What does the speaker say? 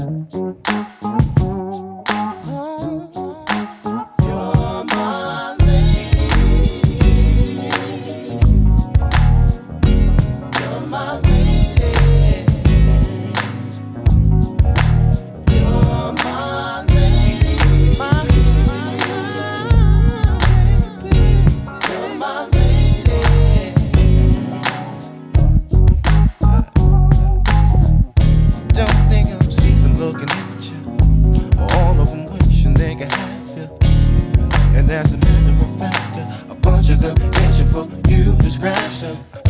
You're my lady. You're my lady. You're my lady. You're my lady. Don't think I'm sleeping looking at you. All of them wishing they could have you. And as a matter of fact, a bunch of them itching for you to scratch them.